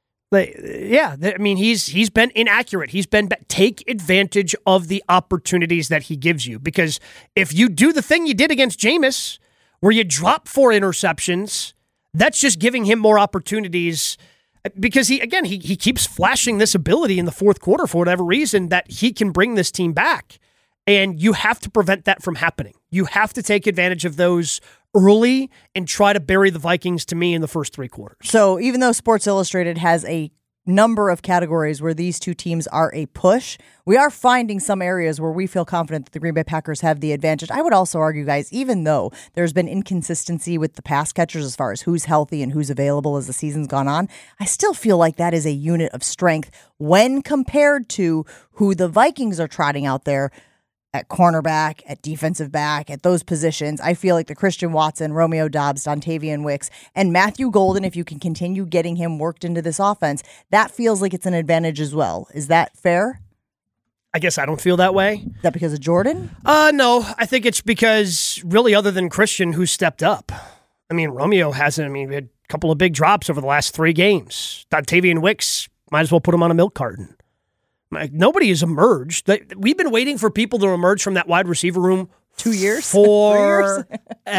Speaker 4: He's been inaccurate. Take advantage of the opportunities that he gives you, because if you do the thing you did against Jameis, where you drop 4 interceptions, that's just giving him more opportunities, because he keeps flashing this ability in the fourth quarter for whatever reason that he can bring this team back. And you have to prevent that from happening. You have to take advantage of those early and try to bury the Vikings, to me, in the first 3 quarters.
Speaker 3: So even though Sports Illustrated has a number of categories where these 2 teams are a push, we are finding some areas where we feel confident that the Green Bay Packers have the advantage. I would also argue, guys, even though there's been inconsistency with the pass catchers as far as who's healthy and who's available as the season's gone on, I still feel like that is a unit of strength when compared to who the Vikings are trotting out there at cornerback, at defensive back, at those positions. I feel like the Christian Watson, Romeo Doubs, Dontavian Wicks, and Matthew Golden, if you can continue getting him worked into this offense, that feels like it's an advantage as well. Is that fair?
Speaker 4: I guess I don't feel that way.
Speaker 3: Is that because of Jordan?
Speaker 4: No, I think it's because, really, other than Christian, who stepped up. Romeo hasn't. We had a couple of big drops over the last 3 games. Dontavian Wicks, might as well put him on a milk carton. Nobody has emerged. We've been waiting for people to emerge from that wide receiver room
Speaker 3: 2 years?
Speaker 4: Forever.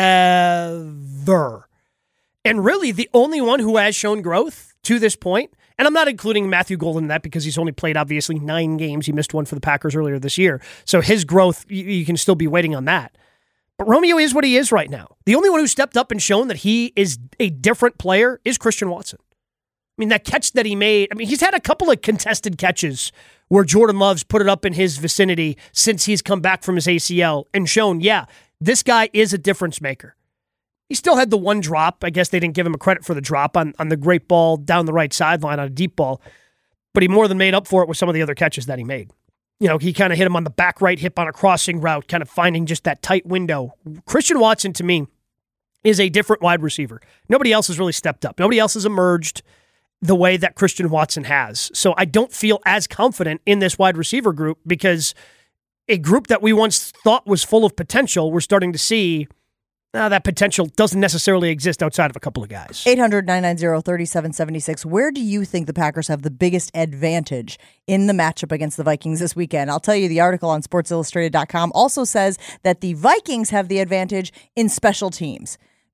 Speaker 4: And really, the only one who has shown growth to this point, and I'm not including Matthew Golden in that because he's only played, obviously, 9 games. He missed one for the Packers earlier this year. So his growth, you can still be waiting on that. But Romeo is what he is right now. The only one who stepped up and shown that he is a different player is Christian Watson. That catch that he made, he's had a couple of contested catches where Jordan Love's put it up in his vicinity since he's come back from his ACL and shown, this guy is a difference maker. He still had the 1 drop. I guess they didn't give him a credit for the drop on the great ball down the right sideline on a deep ball, but he more than made up for it with some of the other catches that he made. He kind of hit him on the back right hip on a crossing route, kind of finding just that tight window. Christian Watson, to me, is a different wide receiver. Nobody else has really stepped up. Nobody else has emerged the way that Christian Watson has. So I don't feel as confident in this wide receiver group, because a group that we once thought was full of potential, we're starting to see that potential doesn't necessarily exist outside of a couple of guys.
Speaker 3: 800-990-3776. Where do you think the Packers have the biggest advantage in the matchup against the Vikings this weekend? I'll tell you, the article on SportsIllustrated.com also says that the Vikings have the advantage in special teams,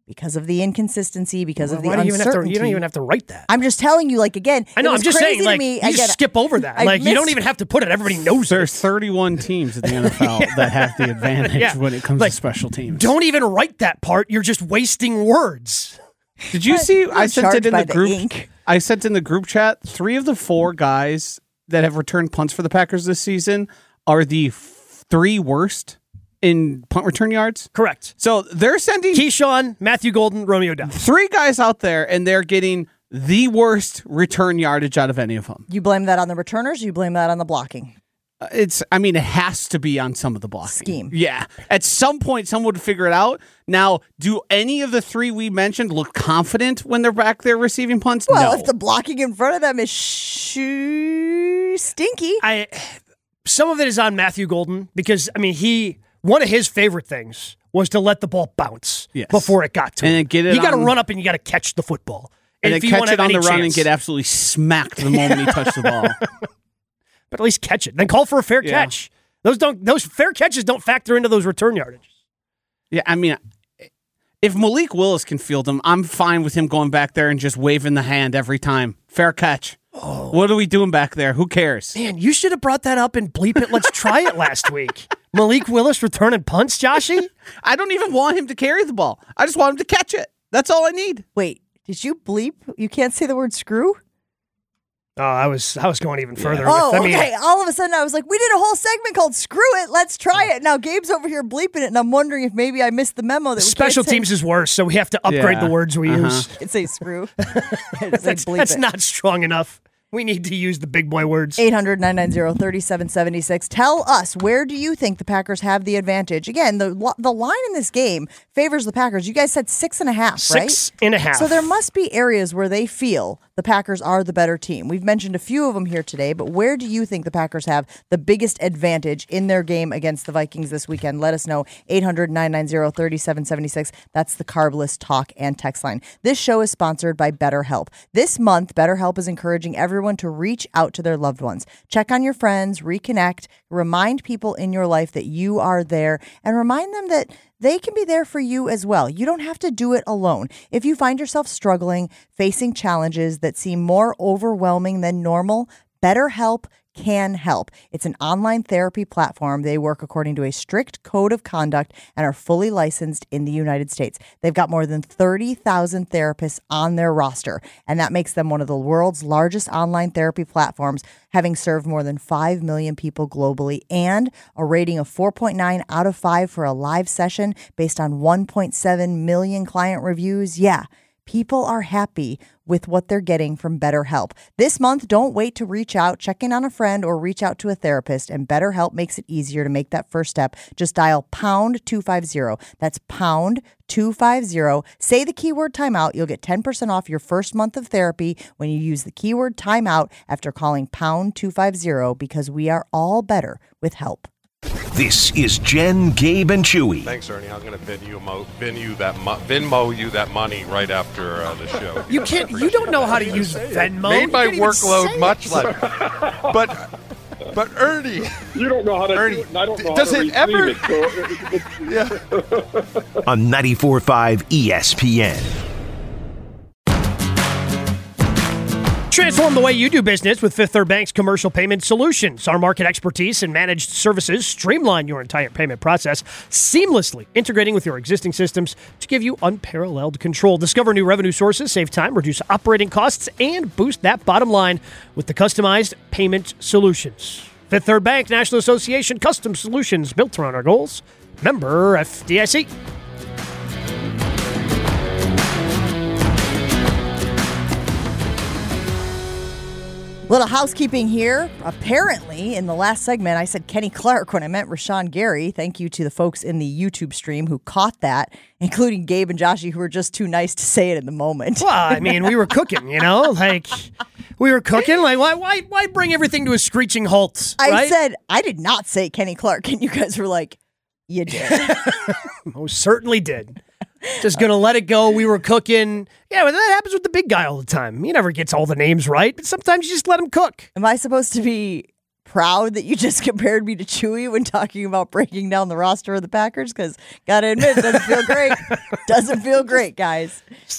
Speaker 3: because of the inconsistency, because of the
Speaker 4: Why do
Speaker 3: uncertainty.
Speaker 4: you don't even have to write that.
Speaker 3: I'm just telling you, like, again,
Speaker 4: I know.
Speaker 3: it was
Speaker 4: I'm just
Speaker 3: crazy
Speaker 4: saying, like,
Speaker 3: to me.
Speaker 4: you just skip over that. Like, you don't even have to put it. Everybody knows
Speaker 1: There's 31 teams in the NFL that have the advantage when it comes
Speaker 4: Like,
Speaker 1: to special teams.
Speaker 4: Don't even write that part. You're just wasting words.
Speaker 1: Did you see? I sent it in the group.
Speaker 3: ink.
Speaker 1: I sent in the group chat. 3 of the 4 guys that have returned punts for the Packers this season are the 3 worst in punt return yards.
Speaker 4: Correct.
Speaker 1: So they're sending
Speaker 4: Keyshawn, Matthew Golden, Romeo Doubs.
Speaker 1: 3 guys out there, and they're getting the worst return yardage out of any of them.
Speaker 3: You blame that on the returners, or you blame that on the blocking?
Speaker 1: It has to be on some of the blocking.
Speaker 3: Scheme.
Speaker 1: Yeah. At some point, someone would figure it out. Now, do any of the 3 we mentioned look confident when they're back there receiving punts?
Speaker 3: Well,
Speaker 1: no.
Speaker 3: if the blocking in front of them is stinky.
Speaker 4: Some of it is on Matthew Golden because, one of his favorite things was to let the ball bounce before it got to him.
Speaker 1: And get it
Speaker 4: you got to run up and you got to catch the football.
Speaker 1: And
Speaker 4: if
Speaker 1: then
Speaker 4: you
Speaker 1: catch it on the run and
Speaker 4: chance,
Speaker 1: get absolutely smacked the moment he touched the ball.
Speaker 4: But at least catch it. Then call for a fair catch. Those fair catches don't factor into those return yardage.
Speaker 1: Yeah, if Malik Willis can field him, I'm fine with him going back there and just waving the hand every time. Fair catch. Oh. What are we doing back there? Who cares?
Speaker 4: Man, you should have brought that up and bleep it. Let's try it last week. Malik Willis returning punts, Joshy?
Speaker 1: I don't even want him to carry the ball. I just want him to catch it. That's all I need.
Speaker 3: Wait, did you bleep? You can't say the word screw?
Speaker 4: Oh, I was going even further.
Speaker 3: Oh, okay. All of a sudden, I was like, we did a whole segment called Screw It. Let's try it. Now, Gabe's over here bleeping it, and I'm wondering if maybe I missed the memo. That
Speaker 4: Special teams is worse, so we have to upgrade the words we use.
Speaker 3: I'd say screw.
Speaker 4: That's not strong enough. We need to use the big boy words.
Speaker 3: 800-990-3776. Tell us, where do you think the Packers have the advantage? Again, the line in this game favors the Packers. You guys said 6.5, right?
Speaker 4: 6.5.
Speaker 3: So there must be areas where they feel the Packers are the better team. We've mentioned a few of them here today, but where do you think the Packers have the biggest advantage in their game against the Vikings this weekend? Let us know. 800-990-3776. That's the Carbless talk and text line. This show is sponsored by BetterHelp. This month, BetterHelp is encouraging everyone to reach out to their loved ones. Check on your friends, reconnect, remind people in your life that you are there, and remind them that they can be there for you as well. You don't have to do it alone. If you find yourself struggling, facing challenges that seem more overwhelming than normal, BetterHelp can help. It's an online therapy platform. They work according to a strict code of conduct and are fully licensed in the United States. They've got more than 30,000 therapists on their roster, and that makes them one of the world's largest online therapy platforms, having served more than 5 million people globally, and a rating of 4.9 out of 5 for a live session based on 1.7 million client reviews. Yeah. People are happy with what they're getting from BetterHelp. This month, don't wait to reach out, check in on a friend, or reach out to a therapist, and BetterHelp makes it easier to make that first step. Just dial pound 250. That's pound 250. Say the keyword timeout. You'll get 10% off your first month of therapy when you use the keyword timeout after calling pound 250, because we are all better with help.
Speaker 2: This is Jen, Gabe, and Chewy.
Speaker 8: Thanks, Ernie. I'm going to Venmo you that money right after the show.
Speaker 4: You can't. You don't know how to use Venmo.
Speaker 8: Made my workload much less. But Ernie,
Speaker 9: you don't know how to
Speaker 8: Ernie,
Speaker 9: do it, and I don't know
Speaker 8: does
Speaker 9: how to
Speaker 8: it ever?
Speaker 9: It, so
Speaker 2: Yeah. On 94.5 ESPN.
Speaker 4: Transform the way you do business with Fifth Third Bank's commercial payment solutions. Our market expertise and managed services streamline your entire payment process, seamlessly integrating with your existing systems to give you unparalleled control. Discover new revenue sources, save time, reduce operating costs, and boost that bottom line with the customized payment solutions. Fifth Third Bank, National Association, custom solutions built around our goals. Member FDIC.
Speaker 3: Little housekeeping here. Apparently, in the last segment, I said Kenny Clark when I meant Rashawn Gary. Thank you to the folks in the YouTube stream who caught that, including Gabe and Joshy, who were just too nice to say it in the moment.
Speaker 4: Well, I mean, we were cooking, you know? Like, we were cooking. Like, why bring everything to a screeching halt? Right?
Speaker 3: I said, I did not say Kenny Clark, and you guys were like, you did.
Speaker 4: Most certainly did. Just going to let it go. We were cooking. Yeah, but that happens with the big guy all the time. He never gets all the names right, but sometimes you just let him cook.
Speaker 3: Am I supposed to be proud that you just compared me to Chewy when talking about breaking down the roster of the Packers? Because gotta admit, it doesn't feel great. Doesn't feel great, guys.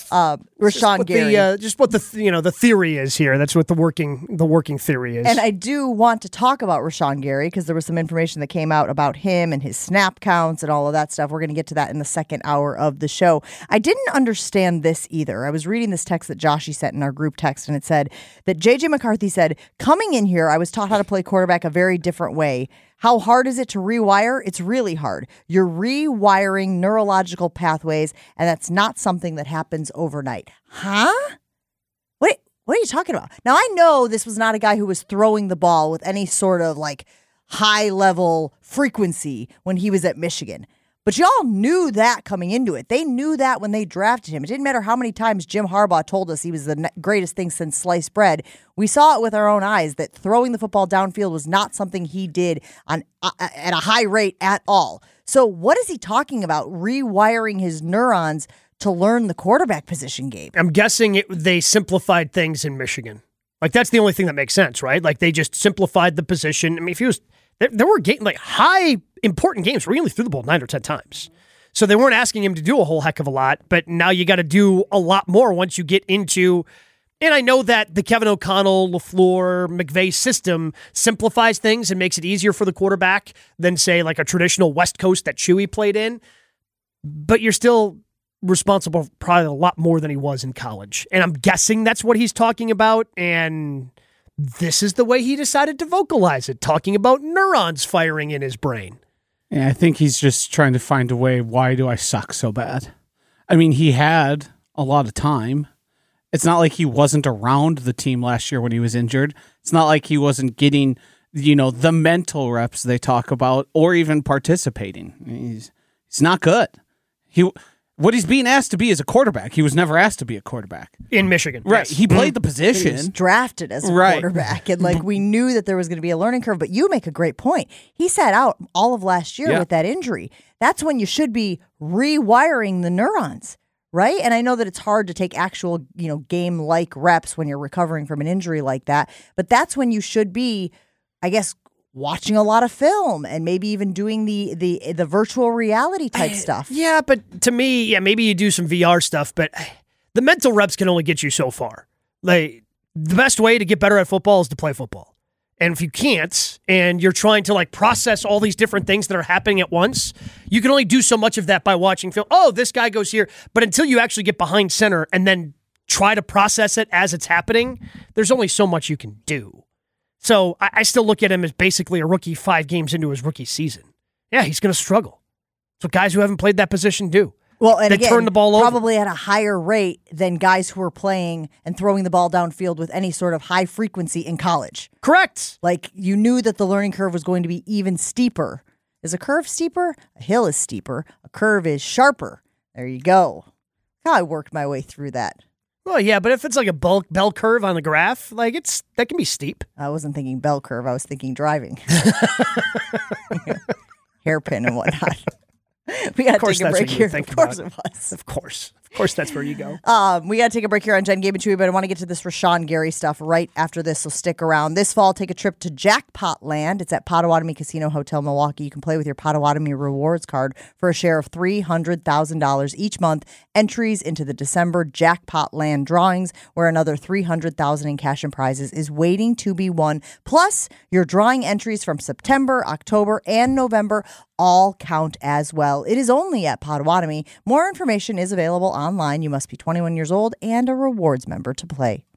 Speaker 3: Rashawn Gary.
Speaker 4: Just what the theory is here. That's what the working theory is.
Speaker 3: And I do want to talk about Rashawn Gary because there was some information that came out about him and his snap counts and all of that stuff. We're going to get to that in the second hour of the show. I didn't understand this either. I was reading this text that Joshy sent in our group text, and it said that J.J. McCarthy said, coming in here, I was taught how to play quarterback a very different way. How hard is it to rewire? It's really hard. You're rewiring neurological pathways, and that's not something that happens overnight. Huh? What are you talking about? Now, I know this was not a guy who was throwing the ball with any sort of like high-level frequency when he was at Michigan. But y'all knew that coming into it. They knew that when they drafted him. It didn't matter how many times Jim Harbaugh told us he was the greatest thing since sliced bread. We saw it with our own eyes that throwing the football downfield was not something he did at a high rate at all. So what is he talking about? Rewiring his neurons to learn the quarterback position game.
Speaker 4: I'm guessing they simplified things in Michigan. Like, that's the only thing that makes sense, right? Like, they just simplified the position. I mean, if he was... There were high important games where he only threw the ball 9 or 10 times. So they weren't asking him to do a whole heck of a lot, but now you got to do a lot more once you get into, and I know that the Kevin O'Connell, LaFleur, McVay system simplifies things and makes it easier for the quarterback than, say, like a traditional West Coast that Chewy played in, but you're still responsible for probably a lot more than he was in college. And I'm guessing that's what he's talking about, and this is the way he decided to vocalize it, talking about neurons firing in his brain.
Speaker 1: Yeah, I think he's just trying to find a way, why do I suck so bad? I mean, he had a lot of time. It's not like he wasn't around the team last year when he was injured. It's not like he wasn't getting, the mental reps they talk about or even participating. He's not good. What he's being asked to be is a quarterback. He was never asked to be a quarterback.
Speaker 4: In Michigan.
Speaker 1: Right.
Speaker 4: Yes.
Speaker 1: He played the position.
Speaker 3: He was drafted as a quarterback. And we knew that there was going to be a learning curve. But you make a great point. He sat out all of last year with that injury. That's when you should be rewiring the neurons, right? And I know that it's hard to take actual, game-like reps when you're recovering from an injury like that. But that's when you should be, I guess, watching a lot of film and maybe even doing the virtual reality type stuff.
Speaker 4: Yeah, but to me, maybe you do some VR stuff, but the mental reps can only get you so far. Like, the best way to get better at football is to play football. And if you can't, and you're trying to process all these different things that are happening at once, you can only do so much of that by watching film. Oh, this guy goes here. But until you actually get behind center and then try to process it as it's happening, there's only so much you can do. So I still look at him as basically a rookie 5 games into his rookie season. Yeah, he's going to struggle. That's what guys who haven't played that position do.
Speaker 3: Well, and
Speaker 4: they
Speaker 3: again,
Speaker 4: turn the ball over.
Speaker 3: Probably at a higher rate than guys who are playing and throwing the ball downfield with any sort of high frequency in college.
Speaker 4: Correct.
Speaker 3: Like, you knew that the learning curve was going to be even steeper. Is a curve steeper? A hill is steeper. A curve is sharper. There you go. How I worked my way through that.
Speaker 4: Well, yeah, but if it's like a bell curve on the graph, that can be steep.
Speaker 3: I wasn't thinking bell curve. I was thinking driving. Hairpin and whatnot. We got to take a break here. Of course it was.
Speaker 4: Of course. Of course, that's where you go.
Speaker 3: We got to take a break here on Jen, Gabe, and Chewy, but I want to get to this Rashawn Gary stuff right after this, so stick around. This fall, take a trip to Jackpot Land. It's at Potawatomi Casino Hotel, Milwaukee. You can play with your Potawatomi Rewards card for a share of $300,000 each month. Entries into the December Jackpot Land drawings, where another $300,000 in cash and prizes is waiting to be won. Plus, your drawing entries from September, October, and November all count as well. It is only at Potawatomi. More information is available online. You must be 21 years old and a rewards member to play.